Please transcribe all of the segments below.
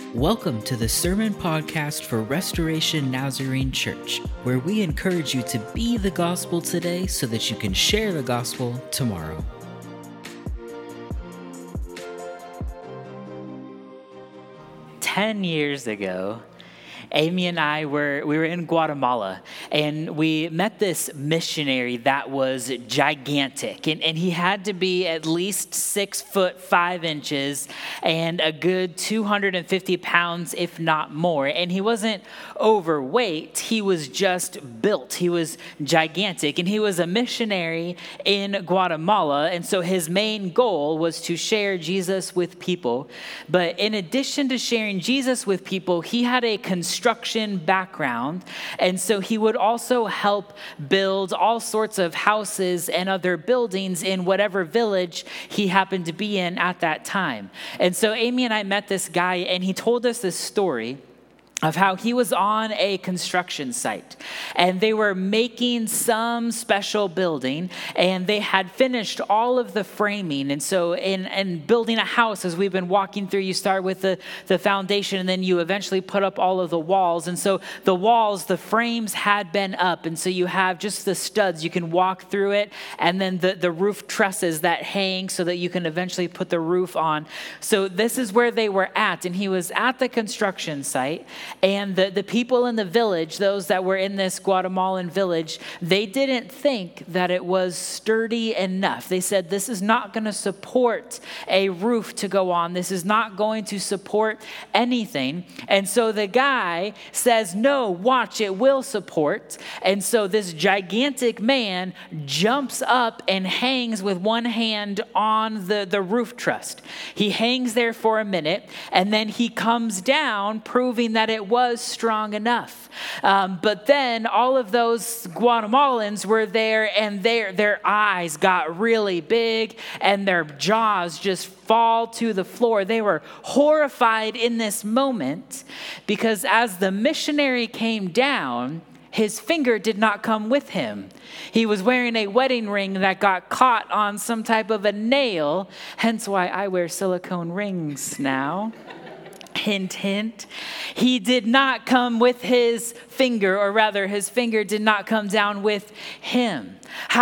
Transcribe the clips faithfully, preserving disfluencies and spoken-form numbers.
Welcome to the Sermon Podcast for Restoration Nazarene Church, where we encourage you to be the gospel today so that you can share the gospel tomorrow. Ten years ago, Amy and I were, we were in Guatemala, and we met this missionary that was gigantic, and, and he had to be at least six foot five inches and a good two hundred fifty pounds, if not more. And he wasn't overweight, he was just built. He was gigantic, and he was a missionary in Guatemala, and so his main goal was to share Jesus with people. But in addition to sharing Jesus with people, he had a construction background, and so he would also help build all sorts of houses and other buildings in whatever village he happened to be in at that time. And so Amy and I met this guy, and he told us this story of how he was on a construction site, and they were making some special building, and they had finished all of the framing. And so in, in building a house, as we've been walking through, you start with the, the foundation, and then you eventually put up all of the walls. And so the walls, the frames had been up, and so you have just the studs. You can walk through it, and then the, the roof trusses that hang so that you can eventually put the roof on. So this is where they were at, and he was at the construction site. And the, the people in the village, those that were in this Guatemalan village, they didn't think that it was sturdy enough. They said, this is not going to support a roof to go on. This is not going to support anything. And so the guy says, no, watch, it will support. And so this gigantic man jumps up and hangs with one hand on the, the roof truss. He hangs there for a minute, and then he comes down, proving that it was strong enough. Um, but then all of those Guatemalans were there, and their their eyes got really big, and their jaws just fall to the floor. They were horrified in this moment, because as the missionary came down, his finger did not come with him. He was wearing a wedding ring that got caught on some type of a nail, hence why I wear silicone rings now. Hint, hint. He did not come with his finger, or rather his finger did not come down with him.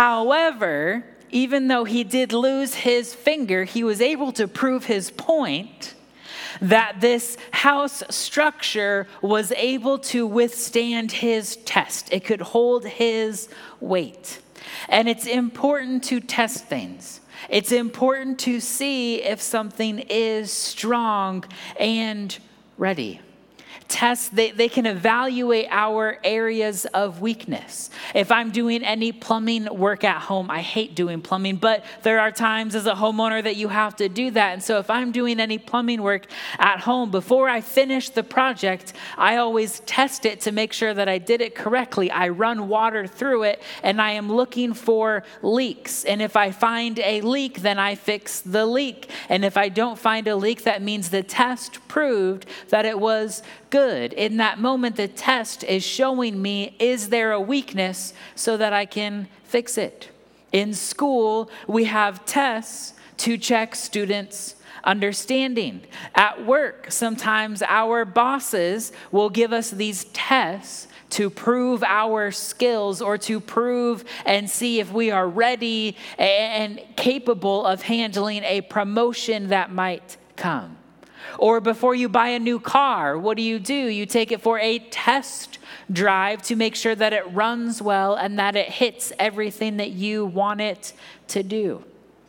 However, even though he did lose his finger, he was able to prove his point that this house structure was able to withstand his test. It could hold his weight. And it's important to test things. It's important to see if something is strong and ready. Tests, they, they can evaluate our areas of weakness. If I'm doing any plumbing work at home, I hate doing plumbing, but there are times as a homeowner that you have to do that. And so if I'm doing any plumbing work at home, before I finish the project, I always test it to make sure that I did it correctly. I run water through it, and I am looking for leaks. And if I find a leak, then I fix the leak. And if I don't find a leak, that means the test proved that it was good. In that moment, the test is showing me, is there a weakness so that I can fix it? In school, we have tests to check students' understanding. At work, sometimes our bosses will give us these tests to prove our skills, or to prove and see if we are ready and capable of handling a promotion that might come. Or before you buy a new car, what do you do? You take it for a test drive to make sure that it runs well and that it hits everything that you want it to do.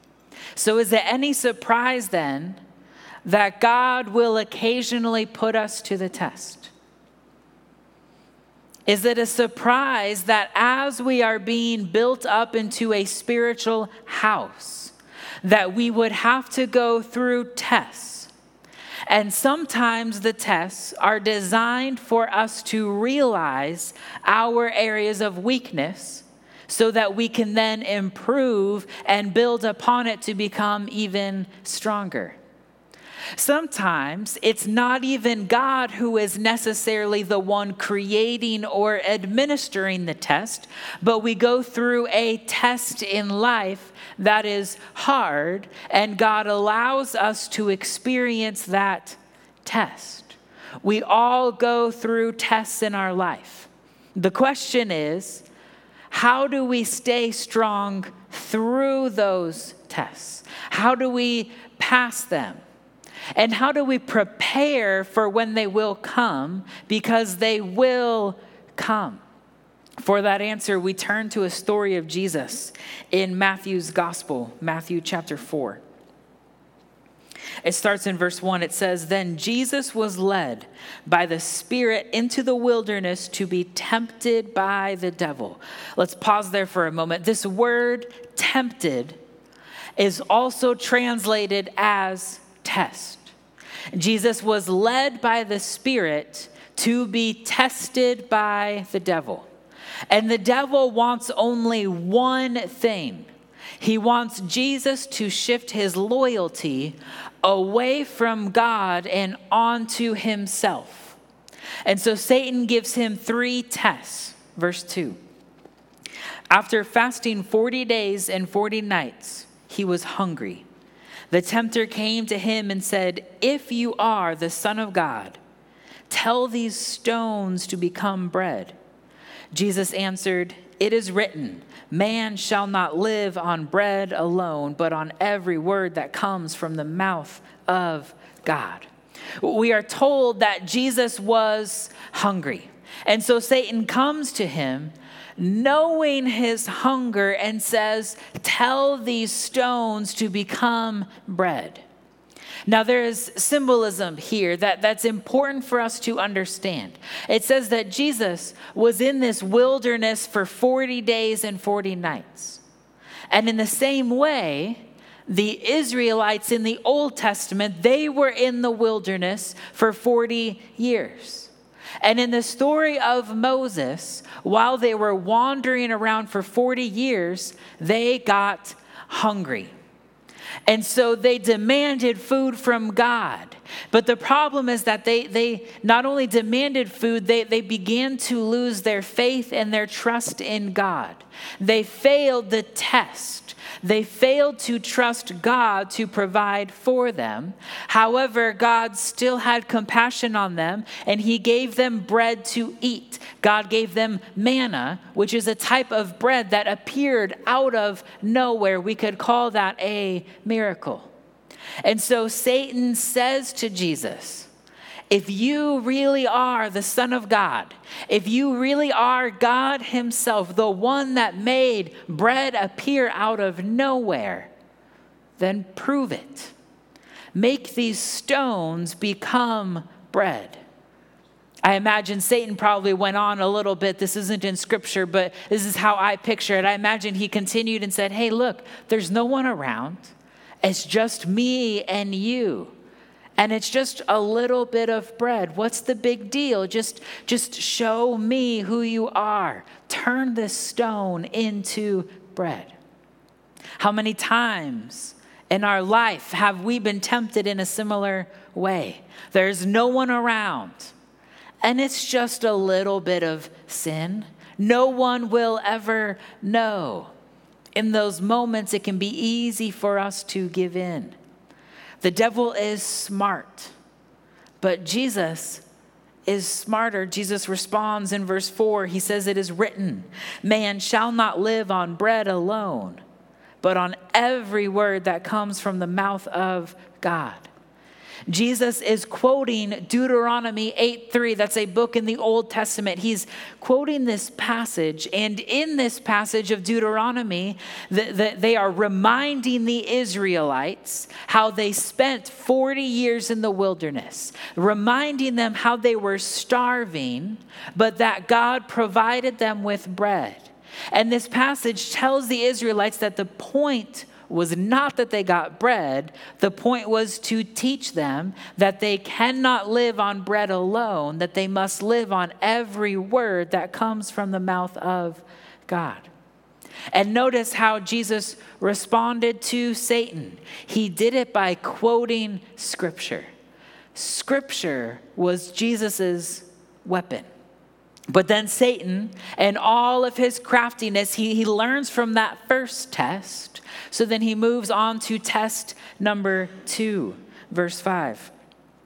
So is it any surprise then that God will occasionally put us to the test? Is it a surprise that as we are being built up into a spiritual house, that we would have to go through tests? And sometimes the tests are designed for us to realize our areas of weakness so that we can then improve and build upon it to become even stronger. Sometimes it's not even God who is necessarily the one creating or administering the test, but we go through a test in life that is hard, and God allows us to experience that test. We all go through tests in our life. The question is, how do we stay strong through those tests? How do we pass them? And how do we prepare for when they will come? Because they will come. For that answer, we turn to a story of Jesus in Matthew's gospel, Matthew chapter four. It starts in verse one. It says, "Then Jesus was led by the Spirit into the wilderness to be tempted by the devil." Let's pause there for a moment. This word tempted is also translated as test. Jesus was led by the Spirit to be tested by the devil. And the devil wants only one thing. He wants Jesus to shift his loyalty away from God and onto himself. And so Satan gives him three tests. Verse two. After fasting forty days and forty nights, he was hungry. The tempter came to him and said, "If you are the Son of God, tell these stones to become bread." Jesus answered, "It is written, man shall not live on bread alone, but on every word that comes from the mouth of God." We are told that Jesus was hungry. And so Satan comes to him knowing his hunger and says, "Tell these stones to become bread." Now, there is symbolism here that, that's important for us to understand. It says that Jesus was in this wilderness for forty days and forty nights. And in the same way, the Israelites in the Old Testament, they were in the wilderness for forty years. And in the story of Moses, while they were wandering around for forty years, they got hungry. And so they demanded food from God. But the problem is that they, they not only demanded food, they, they began to lose their faith and their trust in God. They failed the test. They failed to trust God to provide for them. However, God still had compassion on them, and he gave them bread to eat. God gave them manna, which is a type of bread that appeared out of nowhere. We could call that a miracle. And so Satan says to Jesus, if you really are the Son of God, if you really are God himself, the one that made bread appear out of nowhere, then prove it. Make these stones become bread. I imagine Satan probably went on a little bit. This isn't in scripture, but this is how I picture it. I imagine he continued and said, hey, look, there's no one around. It's just me and you. And it's just a little bit of bread. What's the big deal? Just, just show me who you are. Turn this stone into bread. How many times in our life have we been tempted in a similar way? There's no one around. And it's just a little bit of sin. No one will ever know. In those moments, it can be easy for us to give in. The devil is smart, but Jesus is smarter. Jesus responds in verse four. He says, it is written, man shall not live on bread alone, but on every word that comes from the mouth of God. Jesus is quoting Deuteronomy eight three. That's a book in the Old Testament. He's quoting this passage. And in this passage of Deuteronomy, the, the, they are reminding the Israelites how they spent forty years in the wilderness, reminding them how they were starving, but that God provided them with bread. And this passage tells the Israelites that the point was not that they got bread. The point was to teach them that they cannot live on bread alone, that they must live on every word that comes from the mouth of God. And notice how Jesus responded to Satan. He did it by quoting Scripture. Scripture was Jesus's weapon. But then Satan and all of his craftiness, he, he learns from that first test. So then he moves on to test number two, verse five.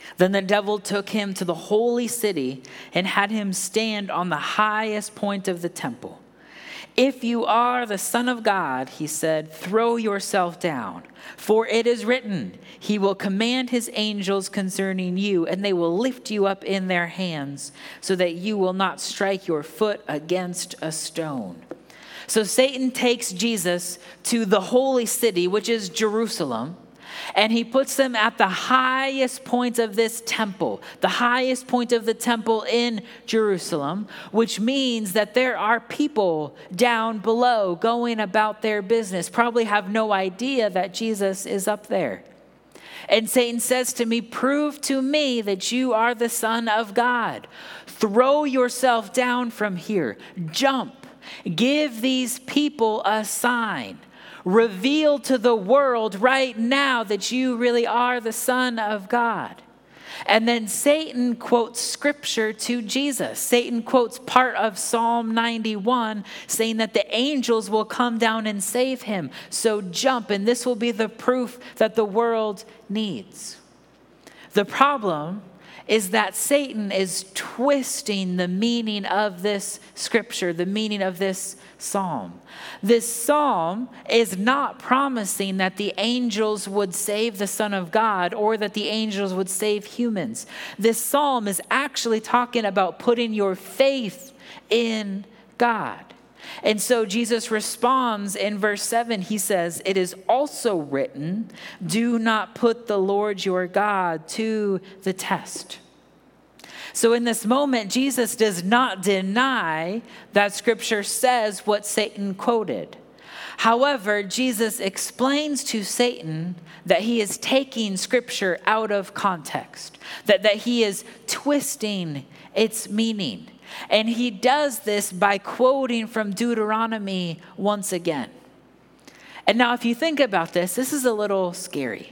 Then the devil took him to the holy city and had him stand on the highest point of the temple. If you are the Son of God, he said, throw yourself down, for it is written, he will command his angels concerning you, and they will lift you up in their hands so that you will not strike your foot against a stone. So Satan takes Jesus to the holy city, which is Jerusalem, and he puts them at the highest point of this temple, the highest point of the temple in Jerusalem, which means that there are people down below going about their business, probably have no idea that Jesus is up there. And Satan says to me, prove to me that you are the Son of God. Throw yourself down from here. Jump. Give these people a sign. Reveal to the world right now that you really are the Son of God. And then Satan quotes scripture to Jesus. Satan quotes part of Psalm ninety-one saying that the angels will come down and save him. So jump, and this will be the proof that the world needs. The problem is that Satan is twisting the meaning of this scripture, the meaning of this psalm. This psalm is not promising that the angels would save the Son of God or that the angels would save humans. This psalm is actually talking about putting your faith in God. And so Jesus responds in verse seven. He says, it is also written, do not put the Lord your God to the test. So in this moment, Jesus does not deny that scripture says what Satan quoted. However, Jesus explains to Satan that he is taking scripture out of context, that, that he is twisting its meaning. And he does this by quoting from Deuteronomy once again. And now if you think about this, this is a little scary.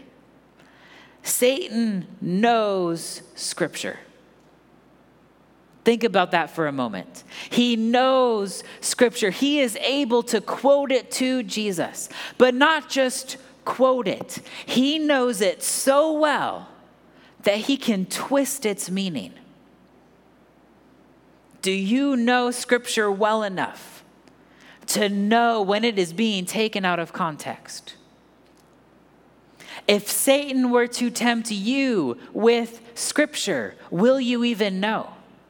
Satan knows scripture. Think about that for a moment. He knows scripture. He is able to quote it to Jesus, but not just quote it. He knows it so well that he can twist its meaning. Do you know scripture well enough to know when it is being taken out of context? If Satan were to tempt you with scripture, will you even know?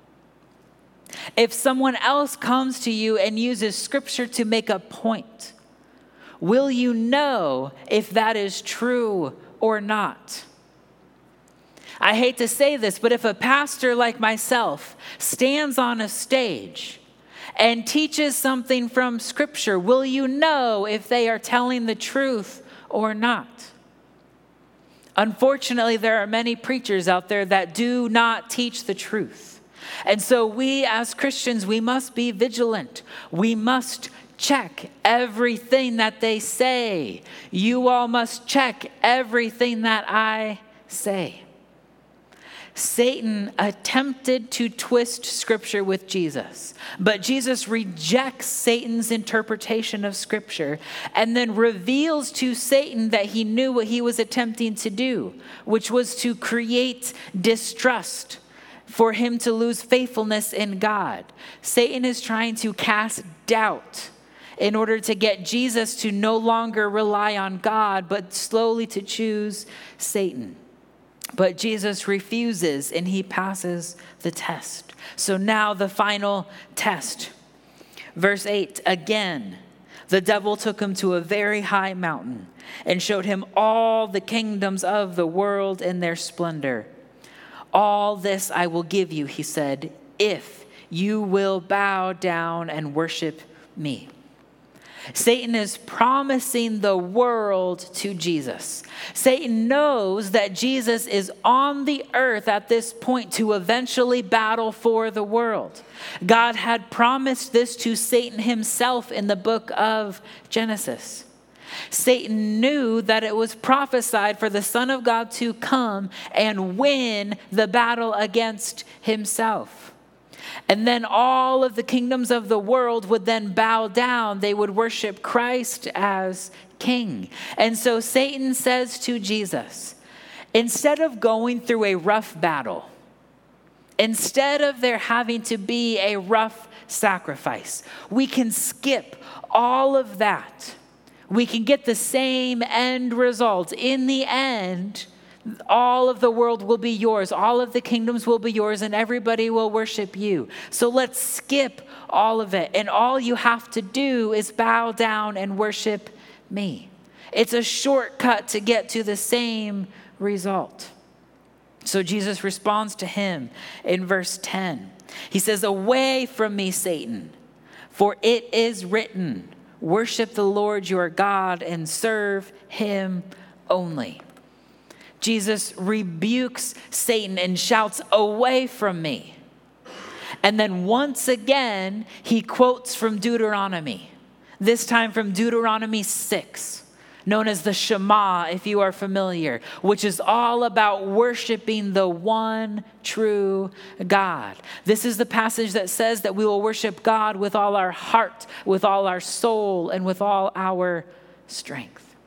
If someone else comes to you and uses scripture to make a point, will you know if that is true or not? I hate to say this, but if a pastor like myself stands on a stage and teaches something from scripture, will you know if they are telling the truth or not? Unfortunately, there are many preachers out there that do not teach the truth. And so we as Christians, we must be vigilant. We must check everything that they say. You all must check everything that I say. Satan attempted to twist scripture with Jesus, but Jesus rejects Satan's interpretation of scripture and then reveals to Satan that he knew what he was attempting to do, which was to create distrust, for him to lose faithfulness in God. Satan is trying to cast doubt in order to get Jesus to no longer rely on God, but slowly to choose Satan. But Jesus refuses and he passes the test. So now the final test. Verse eight, again, the devil took him to a very high mountain and showed him all the kingdoms of the world in their splendor. All this I will give you, he said, if you will bow down and worship me. Satan is promising the world to Jesus. Satan knows that Jesus is on the earth at this point to eventually battle for the world. God had promised this to Satan himself in the book of Genesis. Satan knew that it was prophesied for the Son of God to come and win the battle against himself. And then all of the kingdoms of the world would then bow down. They would worship Christ as king. And so Satan says to Jesus, Instead of going through a rough battle, instead of there having to be a rough sacrifice, we can skip all of that. We can get the same end result. In the end, all of the world will be yours. All of the kingdoms will be yours, and everybody will worship you. So let's skip all of it. And all you have to do is bow down and worship me. It's a shortcut to get to the same result. So Jesus responds to him in verse ten. He says, "Away from me, Satan, for it is written, worship the Lord your God and serve him only." Jesus rebukes Satan and shouts, "Away from me." And then once again, he quotes from Deuteronomy, this time from Deuteronomy six, known as the Shema, if you are familiar, which is all about worshiping the one true God. This is the passage that says that we will worship God with all our heart, with all our soul, and with all our strength.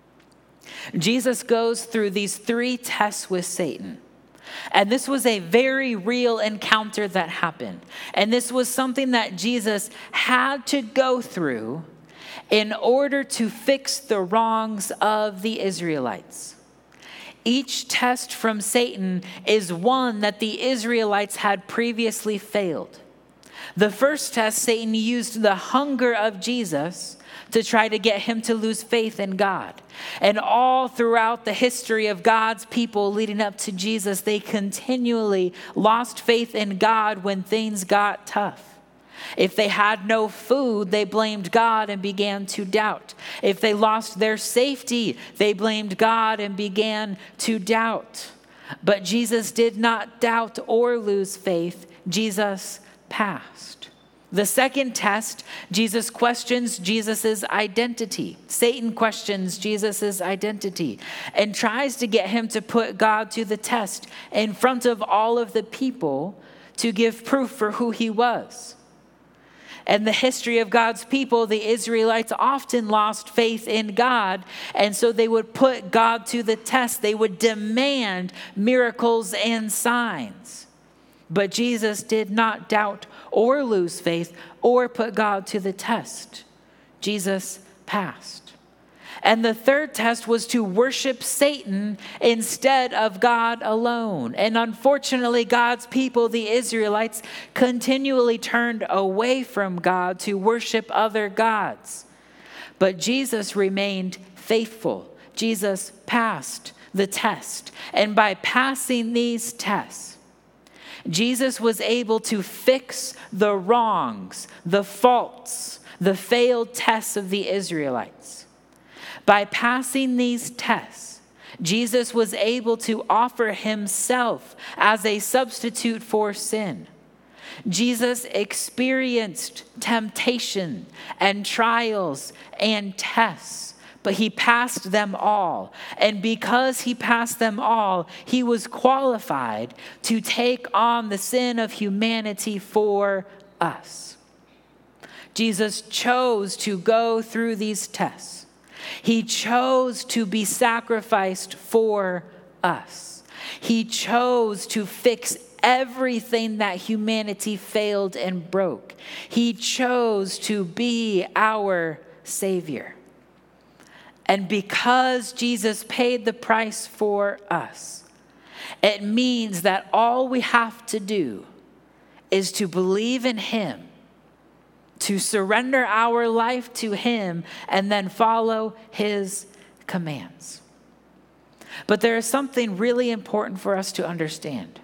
Jesus goes through these three tests with Satan. And this was a very real encounter that happened. And this was something that Jesus had to go through in order to fix the wrongs of the Israelites. Each test from Satan is one that the Israelites had previously failed. The first test, Satan used the hunger of Jesus to try to get him to lose faith in God. And all throughout the history of God's people leading up to Jesus, they continually lost faith in God when things got tough. If they had no food, they blamed God and began to doubt. If they lost their safety, they blamed God and began to doubt. But Jesus did not doubt or lose faith. Jesus passed. The second test, Jesus questions Jesus' identity. Satan questions Jesus' identity and tries to get him to put God to the test in front of all of the people to give proof for who he was. In the history of God's people, the Israelites often lost faith in God, and so they would put God to the test. They would demand miracles and signs. But Jesus did not doubt or lose faith or put God to the test. Jesus passed. And the third test was to worship Satan instead of God alone. And unfortunately, God's people, the Israelites, continually turned away from God to worship other gods. But Jesus remained faithful. Jesus passed the test. And by passing these tests, Jesus was able to fix the wrongs, the faults, the failed tests of the Israelites. By passing these tests, Jesus was able to offer himself as a substitute for sin. Jesus experienced temptation and trials and tests, but he passed them all. And because he passed them all, he was qualified to take on the sin of humanity for us. Jesus chose to go through these tests. He chose to be sacrificed for us. He chose to fix everything that humanity failed and broke. He chose to be our Savior. And because Jesus paid the price for us, it means that all we have to do is to believe in him, to surrender our life to him, and then follow his commands. But there is something really important for us to understand.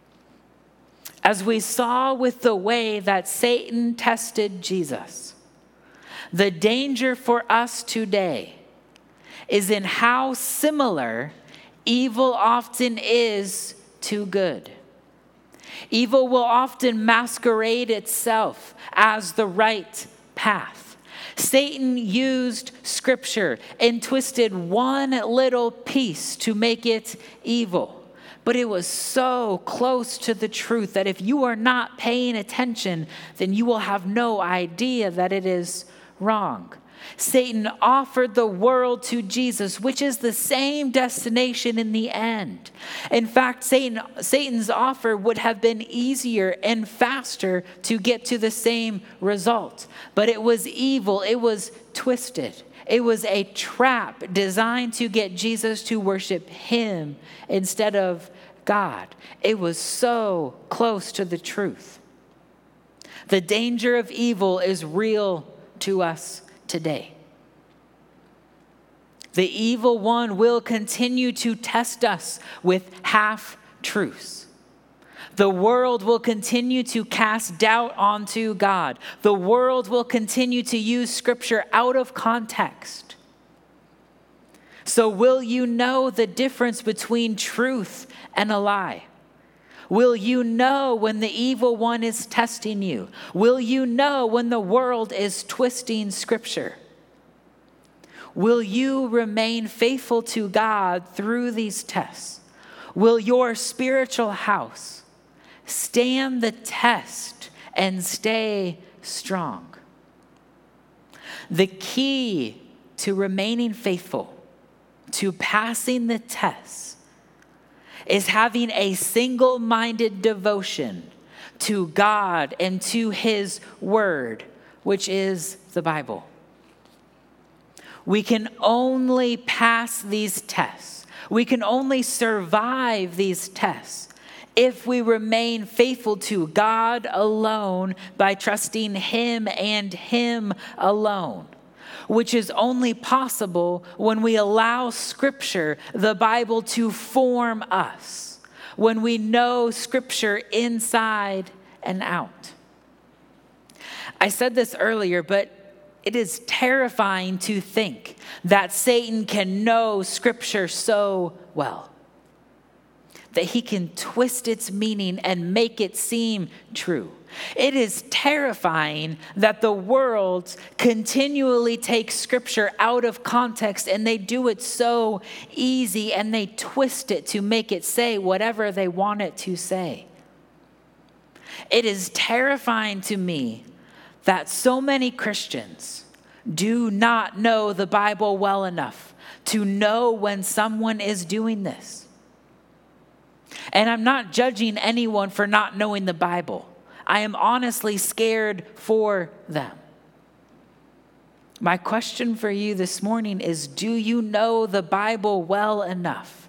As we saw with the way that Satan tested Jesus, the danger for us today is in how similar evil often is to good. Evil will often masquerade itself as the right path. Satan used scripture and twisted one little piece to make it evil. But it was so close to the truth that if you are not paying attention, then you will have no idea that it is wrong. Satan offered the world to Jesus, which is the same destination in the end. In fact, Satan, Satan's offer would have been easier and faster to get to the same result. But it was evil. It was twisted. It was a trap designed to get Jesus to worship him instead of God. It was so close to the truth. The danger of evil is real to us today. The evil one will continue to test us with half-truths. The world will continue to cast doubt onto God. The world will continue to use Scripture out of context. So will you know the difference between truth and a lie? Will you know when the evil one is testing you? Will you know when the world is twisting Scripture? Will you remain faithful to God through these tests? Will your spiritual house stand the test and stay strong? The key to remaining faithful, to passing the test, is having a single-minded devotion to God and to his word, which is the Bible. We can only pass these tests. We can only survive these tests if we remain faithful to God alone by trusting him and him alone, which is only possible when we allow Scripture, the Bible, to form us, when we know Scripture inside and out. I said this earlier, but it is terrifying to think that Satan can know Scripture so well, that he can twist its meaning and make it seem true. It is terrifying that the world continually takes Scripture out of context, and they do it so easy, and they twist it to make it say whatever they want it to say. It is terrifying to me that so many Christians do not know the Bible well enough to know when someone is doing this. And I'm not judging anyone for not knowing the Bible. I am honestly scared for them. My question for you this morning is, do you know the Bible well enough?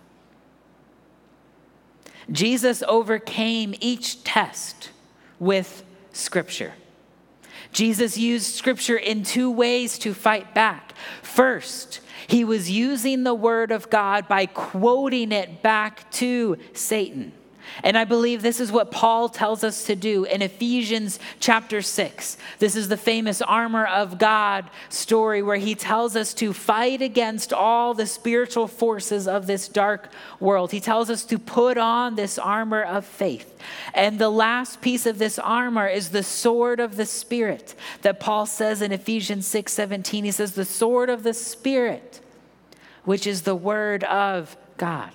Jesus overcame each test with Scripture. Jesus used Scripture in two ways to fight back. First, he was using the Word of God by quoting it back to Satan. And I believe this is what Paul tells us to do in Ephesians chapter six. This is the famous armor of God story where he tells us to fight against all the spiritual forces of this dark world. He tells us to put on this armor of faith. And the last piece of this armor is the sword of the Spirit that Paul says in Ephesians six seventeen. He says, the sword of the Spirit, which is the word of God.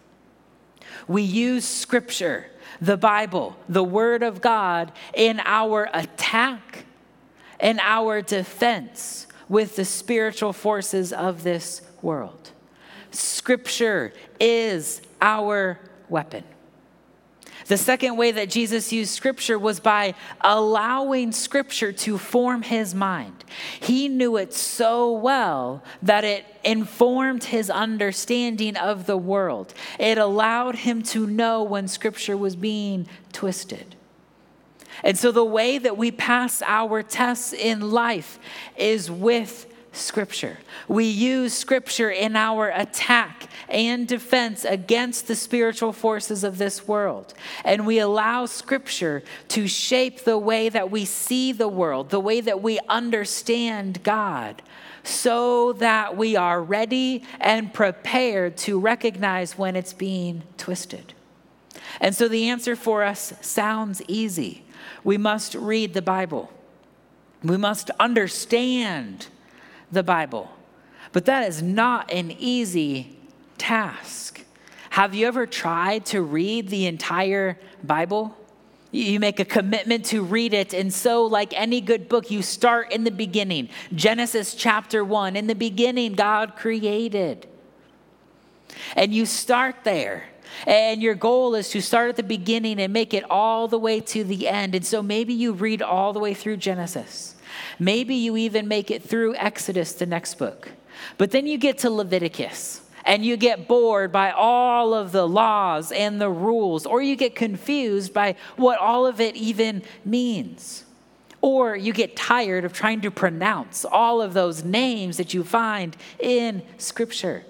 We use Scripture, the Bible, the Word of God, in our attack and our defense with the spiritual forces of this world. Scripture is our weapon. The second way that Jesus used Scripture was by allowing Scripture to form his mind. He knew it so well that it informed his understanding of the world. It allowed him to know when Scripture was being twisted. And so the way that we pass our tests in life is with Scripture. We use Scripture in our attack and defense against the spiritual forces of this world. And we allow Scripture to shape the way that we see the world, the way that we understand God, so that we are ready and prepared to recognize when it's being twisted. And so the answer for us sounds easy. We must read the Bible. We must understand the Bible. But that is not an easy task. Have you ever tried to read the entire Bible? You make a commitment to read it. And so, like any good book, you start in the beginning. Genesis chapter one, in the beginning, God created. And you start there. And your goal is to start at the beginning and make it all the way to the end. And so maybe you read all the way through Genesis. Maybe you even make it through Exodus, the next book. But then you get to Leviticus. And you get bored by all of the laws and the rules, or you get confused by what all of it even means. Or you get tired of trying to pronounce all of those names that you find in Scripture.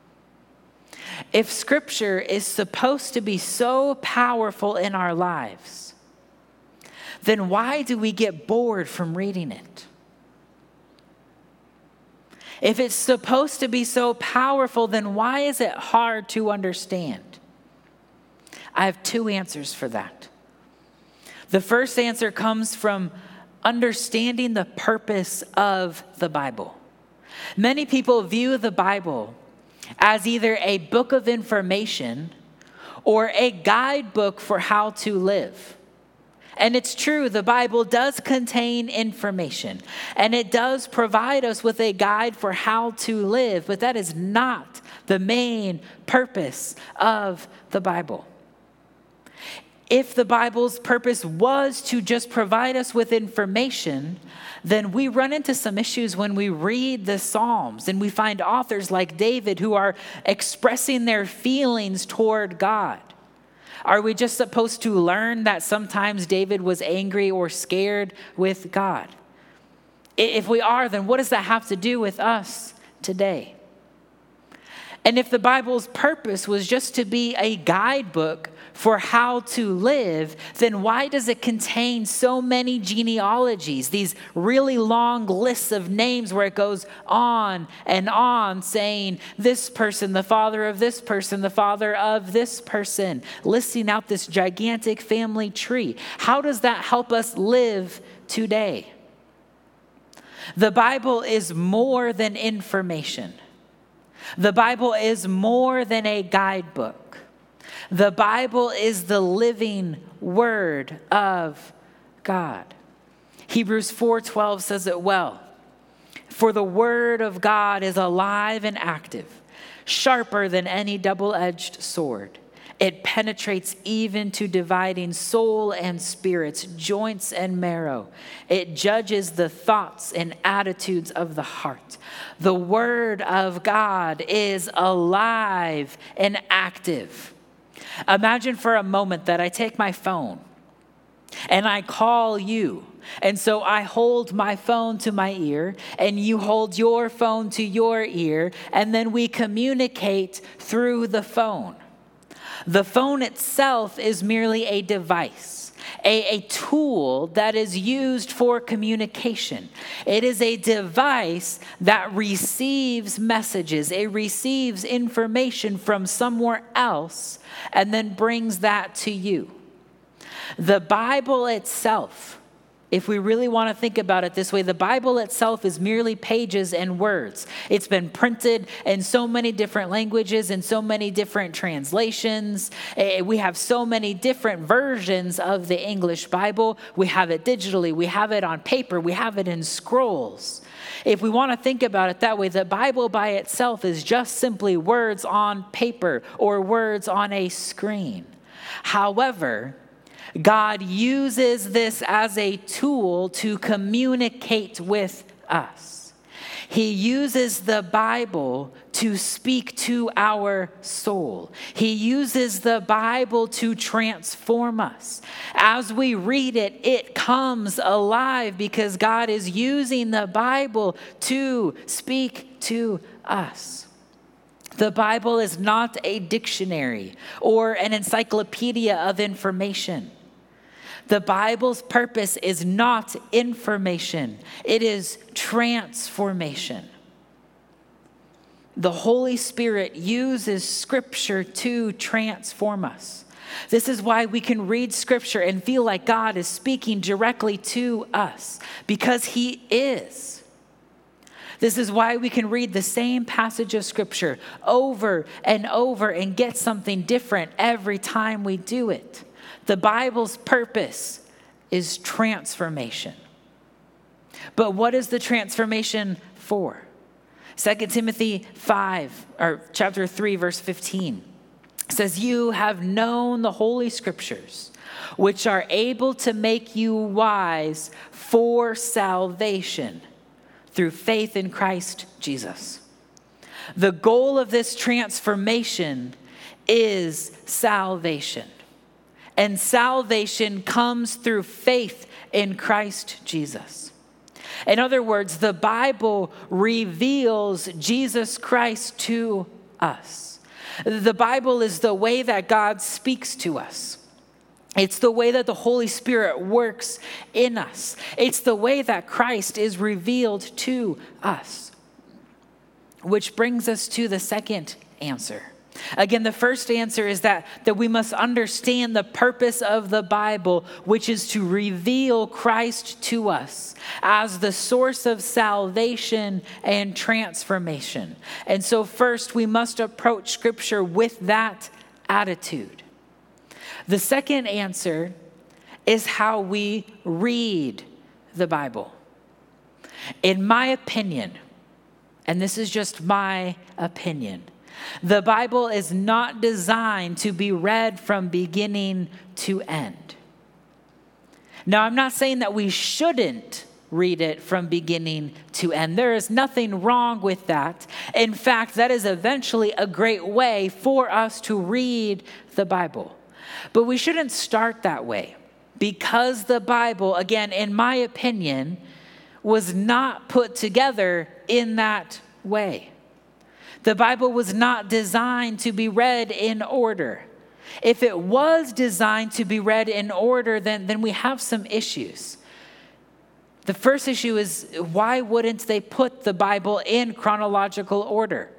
If Scripture is supposed to be so powerful in our lives, then why do we get bored from reading it? If it's supposed to be so powerful, then why is it hard to understand? I have two answers for that. The first answer comes from understanding the purpose of the Bible. Many people view the Bible as either a book of information or a guidebook for how to live. And it's true, the Bible does contain information, and it does provide us with a guide for how to live, but that is not the main purpose of the Bible. If the Bible's purpose was to just provide us with information, then we run into some issues when we read the Psalms and we find authors like David who are expressing their feelings toward God. Are we just supposed to learn that sometimes David was angry or scared with God? If we are, then what does that have to do with us today? And if the Bible's purpose was just to be a guidebook for how to live, then why does it contain so many genealogies, these really long lists of names where it goes on and on saying this person, the father of this person, the father of this person, listing out this gigantic family tree? How does that help us live today? The Bible is more than information. The Bible is more than a guidebook. The Bible is the living word of God. Hebrews four twelve says it well. For the word of God is alive and active, sharper than any double-edged sword. It penetrates even to dividing soul and spirits, joints and marrow. It judges the thoughts and attitudes of the heart. The word of God is alive and active. Imagine for a moment that I take my phone and I call you. And so I hold my phone to my ear and you hold your phone to your ear, and then we communicate through the phone. The phone itself is merely a device, a, a tool that is used for communication. It is a device that receives messages. It receives information from somewhere else and then brings that to you. The Bible itself, if we really want to think about it this way, the Bible itself is merely pages and words. It's been printed in so many different languages and so many different translations. We have so many different versions of the English Bible. We have it digitally. We have it on paper. We have it in scrolls. If we want to think about it that way, the Bible by itself is just simply words on paper or words on a screen. However, God uses this as a tool to communicate with us. He uses the Bible to speak to our soul. He uses the Bible to transform us. As we read it, it comes alive because God is using the Bible to speak to us. The Bible is not a dictionary or an encyclopedia of information. The Bible's purpose is not information. It is transformation. The Holy Spirit uses Scripture to transform us. This is why we can read Scripture and feel like God is speaking directly to us, because He is. This is why we can read the same passage of Scripture over and over and get something different every time we do it. The Bible's purpose is transformation. But what is the transformation for? Second Timothy five, or chapter three, verse fifteen says, "You have known the Holy Scriptures, which are able to make you wise for salvation through faith in Christ Jesus." The goal of this transformation is salvation. And salvation comes through faith in Christ Jesus. In other words, the Bible reveals Jesus Christ to us. The Bible is the way that God speaks to us. It's the way that the Holy Spirit works in us. It's the way that Christ is revealed to us. Which brings us to the second answer. Again, the first answer is that, that we must understand the purpose of the Bible, which is to reveal Christ to us as the source of salvation and transformation. And so first, we must approach Scripture with that attitude. The second answer is how we read the Bible. In my opinion, and this is just my opinion, the Bible is not designed to be read from beginning to end. Now, I'm not saying that we shouldn't read it from beginning to end. There is nothing wrong with that. In fact, that is eventually a great way for us to read the Bible. But we shouldn't start that way, because the Bible, again, in my opinion, was not put together in that way. The Bible was not designed to be read in order. If it was designed to be read in order, then, then we have some issues. The first issue is, why wouldn't they put the Bible in chronological order?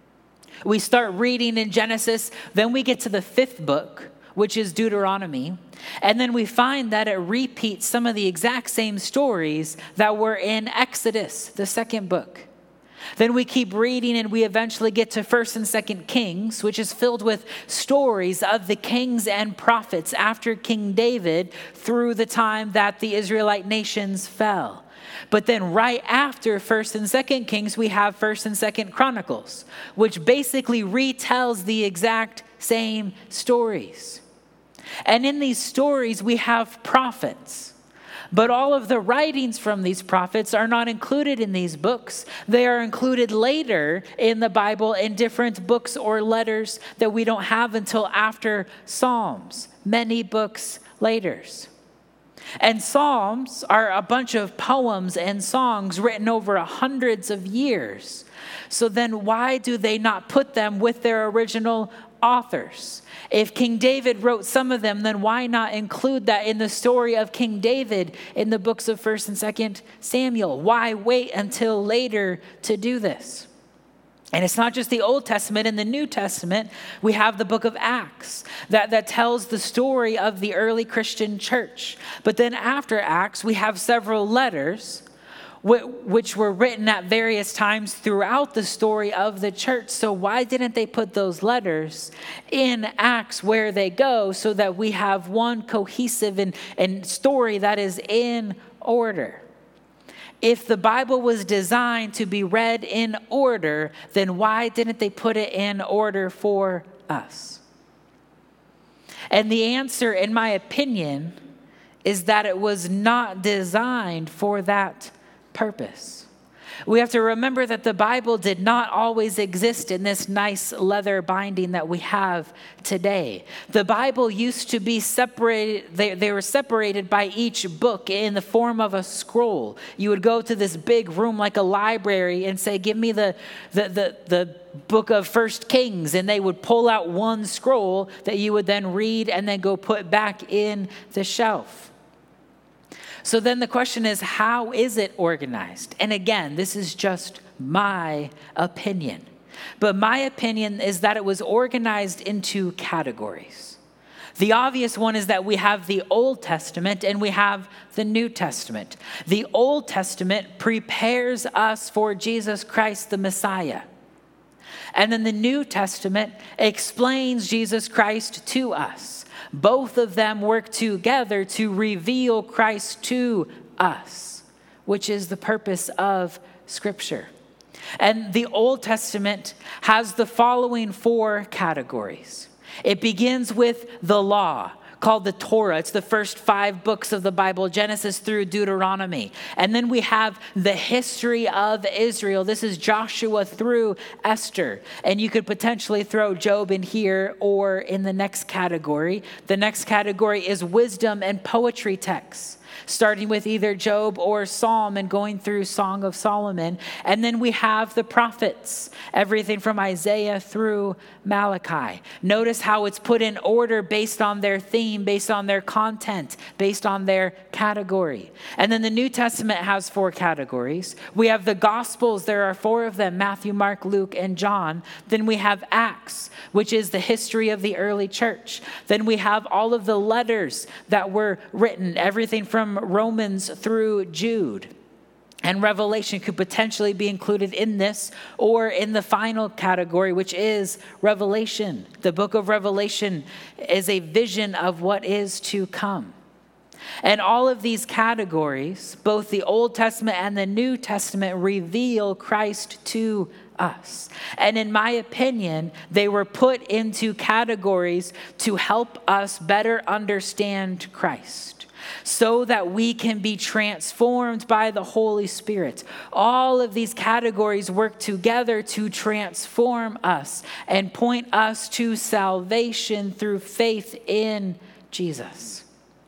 We start reading in Genesis, then we get to the fifth book, which is Deuteronomy, and then we find that it repeats some of the exact same stories that were in Exodus, the second book. Then we keep reading and we eventually get to First and Second Kings, which is filled with stories of the kings and prophets after King David through the time that the Israelite nations fell. But then right after First and Second Kings, we have First and Second Chronicles, which basically retells the exact same stories. And in these stories, we have prophets. But all of the writings from these prophets are not included in these books. They are included later in the Bible in different books or letters that we don't have until after Psalms, many books later. And Psalms are a bunch of poems and songs written over hundreds of years. So then why do they not put them with their original authors? If King David wrote some of them, then why not include that in the story of King David in the books of First and Second Samuel? Why wait until later to do this? And it's not just the Old Testament. In the New Testament, we have the book of Acts that, that tells the story of the early Christian church. But then after Acts, we have several letters which were written at various times throughout the story of the church. So why didn't they put those letters in Acts where they go, so that we have one cohesive and, and story that is in order? If the Bible was designed to be read in order, then why didn't they put it in order for us? And the answer, in my opinion, is that it was not designed for that purpose. We have to remember that the Bible did not always exist in this nice leather binding that we have today. The Bible used to be separated, they, they were separated by each book in the form of a scroll. You would go to this big room like a library and say, give me the, the, the, the book of First Kings, and they would pull out one scroll that you would then read and then go put back in the shelf. So then the question is, how is it organized? And again, this is just my opinion. But my opinion is that it was organized into categories. The obvious one is that we have the Old Testament and we have the New Testament. The Old Testament prepares us for Jesus Christ, the Messiah. And then the New Testament explains Jesus Christ to us. Both of them work together to reveal Christ to us, which is the purpose of Scripture. And the Old Testament has the following four categories. It begins with the law, called the Torah. It's the first five books of the Bible, Genesis through Deuteronomy. And then we have the history of Israel. This is Joshua through Esther. And you could potentially throw Job in here or in the next category. The next category is wisdom and poetry texts, starting with either Job or Psalm and going through Song of Solomon. And then we have the prophets, everything from Isaiah through Malachi. Notice how it's put in order based on their theme, based on their content, based on their category. And then the New Testament has four categories. We have the Gospels. There are four of them: Matthew, Mark, Luke, and John. Then we have Acts, which is the history of the early church. Then we have all of the letters that were written, everything from Romans through Jude. And Revelation could potentially be included in this or in the final category, which is Revelation. The book of Revelation is a vision of what is to come. And all of these categories, both the Old Testament and the New Testament, reveal Christ to us. And in my opinion, they were put into categories to help us better understand Christ, so that we can be transformed by the Holy Spirit. All of these categories work together to transform us and point us to salvation through faith in Jesus.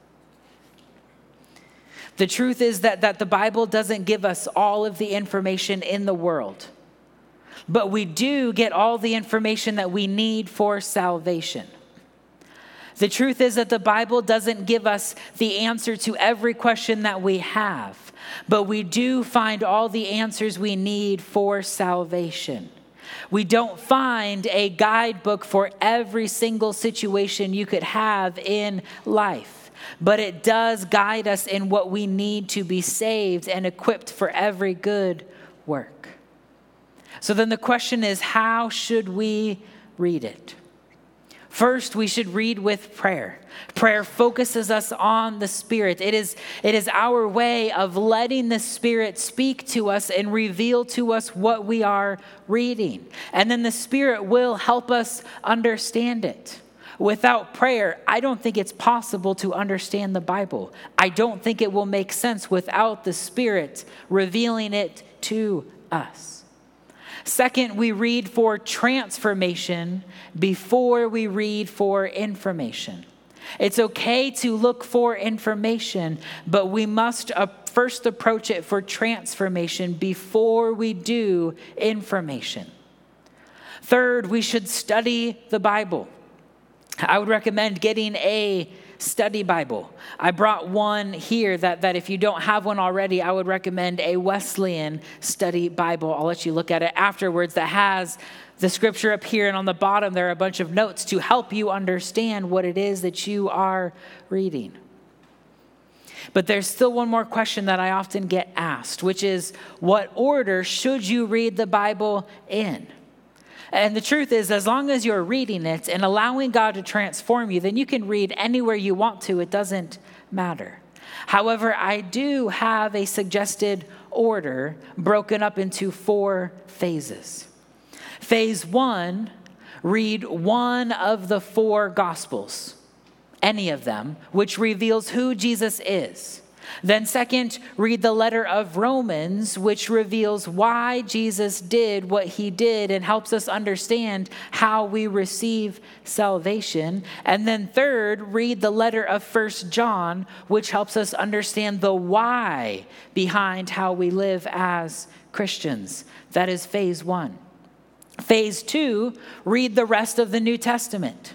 The truth is that, that the Bible doesn't give us all of the information in the world, but we do get all the information that we need for salvation. The truth is that the Bible doesn't give us the answer to every question that we have, but we do find all the answers we need for salvation. We don't find a guidebook for every single situation you could have in life, but it does guide us in what we need to be saved and equipped for every good work. So then the question is, how should we read it? First, we should read with prayer. Prayer focuses us on the Spirit. It is, it is our way of letting the Spirit speak to us and reveal to us what we are reading. And then the Spirit will help us understand it. Without prayer, I don't think it's possible to understand the Bible. I don't think it will make sense without the Spirit revealing it to us. Second, we read for transformation before we read for information. It's okay to look for information, but we must uh, first approach it for transformation before we do information. Third, we should study the Bible. I would recommend getting a study Bible. I brought one here that, that if you don't have one already, I would recommend a Wesleyan study Bible. I'll let you look at it afterwards, that has the scripture up here, and on the bottom there are a bunch of notes to help you understand what it is that you are reading. But there's still one more question that I often get asked, which is, what order should you read the Bible in? And the truth is, as long as you're reading it and allowing God to transform you, then you can read anywhere you want to. It doesn't matter. However, I do have a suggested order broken up into four phases. Phase one, read one of the four Gospels, any of them, which reveals who Jesus is. Then second, read the letter of Romans, which reveals why Jesus did what he did and helps us understand how we receive salvation. And then third, read the letter of First John, which helps us understand the why behind how we live as Christians. That is phase one. Phase two, read the rest of the New Testament.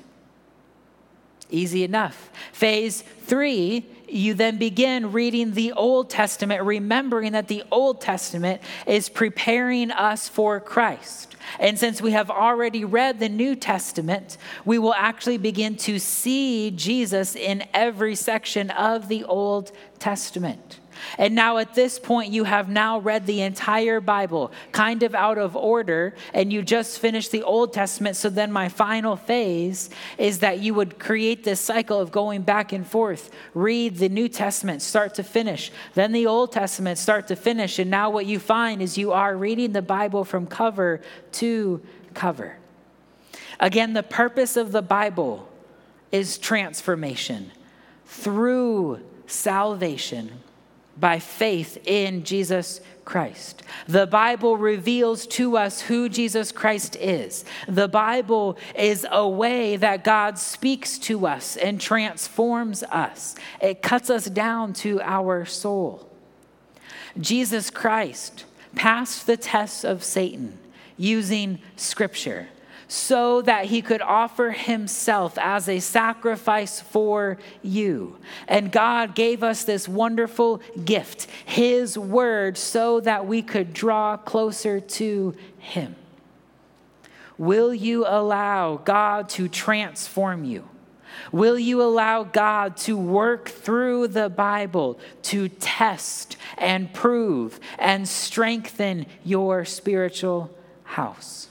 Easy enough. Phase three, you then begin reading the Old Testament, remembering that the Old Testament is preparing us for Christ. And since we have already read the New Testament, we will actually begin to see Jesus in every section of the Old Testament. And now at this point, you have now read the entire Bible kind of out of order, and you just finished the Old Testament. So then my final phase is that you would create this cycle of going back and forth, read the New Testament start to finish, then the Old Testament start to finish. And now what you find is you are reading the Bible from cover to cover. Again, the purpose of the Bible is transformation through salvation by faith in Jesus Christ. The Bible reveals to us who Jesus Christ is. The Bible is a way that God speaks to us and transforms us. It cuts us down to our soul. Jesus Christ passed the tests of Satan using Scripture, so that he could offer himself as a sacrifice for you. And God gave us this wonderful gift, his word, so that we could draw closer to him. Will you allow God to transform you? Will you allow God to work through the Bible to test and prove and strengthen your spiritual house?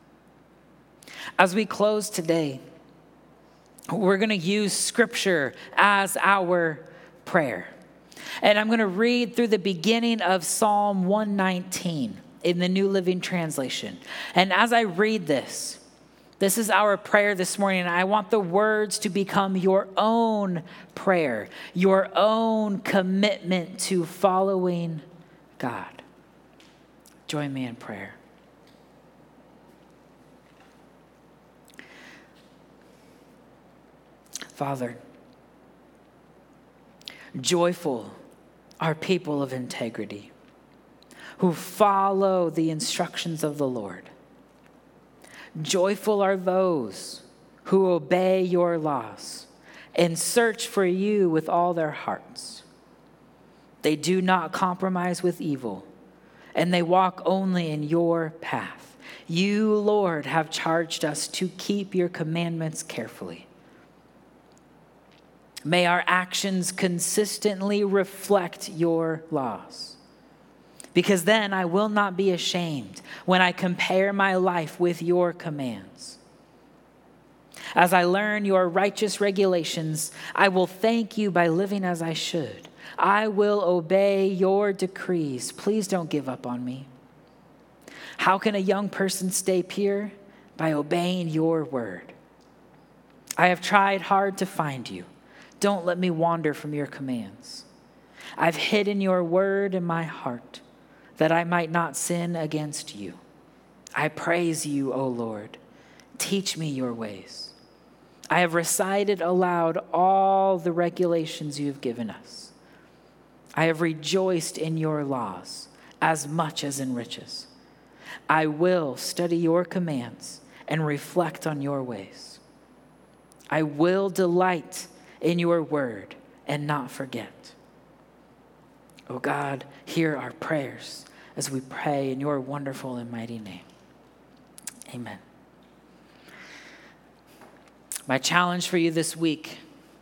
As we close today, we're going to use Scripture as our prayer. And I'm going to read through the beginning of Psalm one nineteen in the New Living Translation. And as I read this, this is our prayer this morning. And I want the words to become your own prayer, your own commitment to following God. Join me in prayer. Father, joyful are people of integrity who follow the instructions of the Lord. Joyful are those who obey your laws and search for you with all their hearts. They do not compromise with evil, and they walk only in your path. You, Lord, have charged us to keep your commandments carefully. May our actions consistently reflect your laws, because then I will not be ashamed when I compare my life with your commands. As I learn your righteous regulations, I will thank you by living as I should. I will obey your decrees. Please don't give up on me. How can a young person stay pure? By obeying your word. I have tried hard to find you. Don't let me wander from your commands. I've hidden your word in my heart that I might not sin against you. I praise you, O Lord. Teach me your ways. I have recited aloud all the regulations you have given us. I have rejoiced in your laws as much as in riches. I will study your commands and reflect on your ways. I will delight in your word and not forget. Oh God, hear our prayers as we pray in your wonderful and mighty name. Amen. My challenge for you this week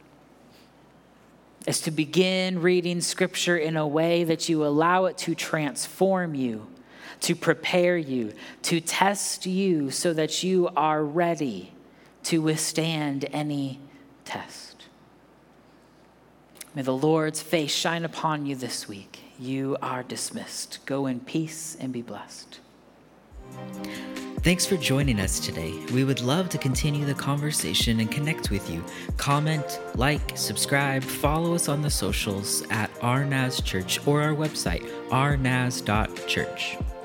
is to begin reading Scripture in a way that you allow it to transform you, to prepare you, to test you so that you are ready to withstand any test. May the Lord's face shine upon you this week. You are dismissed. Go in peace and be blessed. Thanks for joining us today. We would love to continue the conversation and connect with you. Comment, like, subscribe, follow us on the socials at R N A S Church or our website, r n a s dot church.